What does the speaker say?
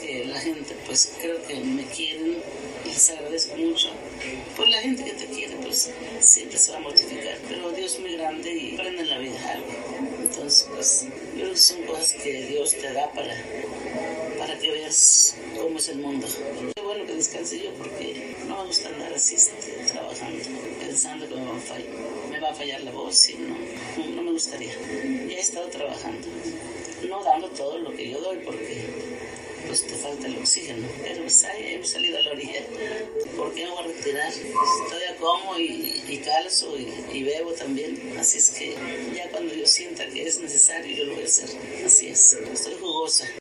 que la gente, pues creo que me quieren y les agradezco mucho. Pues la gente que te quiere, pues siempre se va a mortificar, pero Dios es muy grande y aprende en la vida algo. Entonces, pues yo creo que son cosas que Dios te da para que veas cómo es el mundo. Qué bueno que descanse yo porque no me gusta andar así trabajando, pensando que me va a fallar la voz y no me gustaría. Ya he estado trabajando, no dando todo lo que yo doy porque pues te falta el oxígeno, pero pues ahí hemos salido a la orilla. ¿Por qué me voy a retirar? Todavía como y calzo y bebo también, así es que ya cuando yo sienta que es necesario yo lo voy a hacer, así es, estoy jugosa.